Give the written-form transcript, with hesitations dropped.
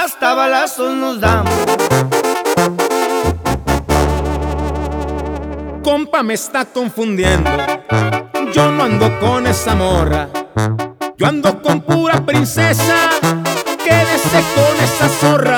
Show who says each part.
Speaker 1: hasta balazos nos damos.
Speaker 2: Compa, me está confundiendo. Yo no ando con esa morra. Yo ando con pura princesa. Quédese con esa zorra.